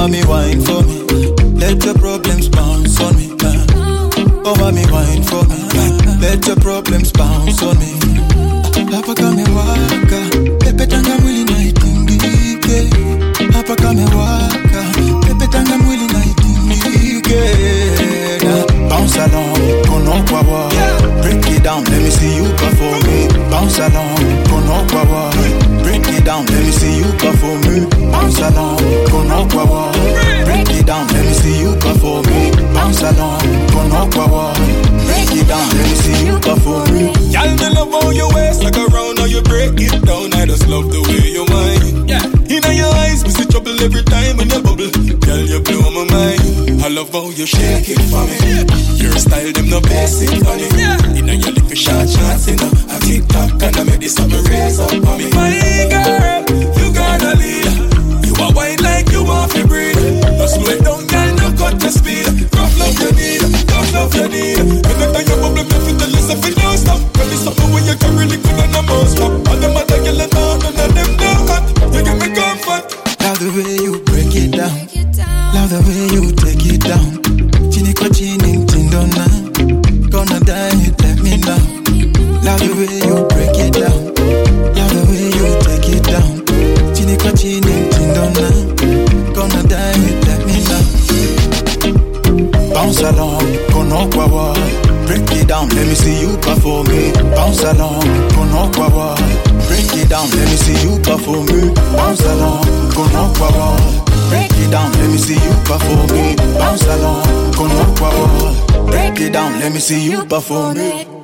mommy, wine for me. Let your problems bounce on me. Oh, mommy, wine for me. Let your problems bounce on me. Hapa kame waka, pepe tanga mwili na itingike. Hapa kame waka, pepe tanga mwili na itingike. Bounce along, kono kwa wa. Break it down, let me see you perform it. Bounce along, kono kwa wa. Break it down, let me see you perform it. Bounce along, kono kwa wa. Break it down, let me see you perform it. Bounce along, kono kwa wa. Break it down, let me see you perform it. Y'all me love how you waist like around, how you break it down. I just love the way you whine. Yeah. In your eyes, we see trouble every time when you bubble. Girl, you blow my mind. I love how you shake it for me. Your style, them no basic funny. In your little short shots, you know. I TikTok and I make this up a raise up for me. My girl, you got a leader. You are wine like you want to breathe. No slow it down, girl, no cut the speed. Rough love you need, rough love you need. Every time you bubble, me feel the list of it don't stop. Girl, it's something when you can really good on the most stop. All them other girls are down, none of them no cut. You give me comfort. Love the way you break it down. Love the way you take it down. Chini kwa chini, tindona. Gonna die, let me know. Love the way you break it down. Love the way you take it down. Chini kwa chini, tindona. Gonna die, let me know. Bounce along, kono kwa wa. Break it down, let me see you perform it. Bounce along, kono kwa wa. Break it down, let me see you perform it. Bounce along, kono kwa wa. Break it down, let me see you perform it. Bounce along, kono kwa wa. Break it down, let me see you perform it.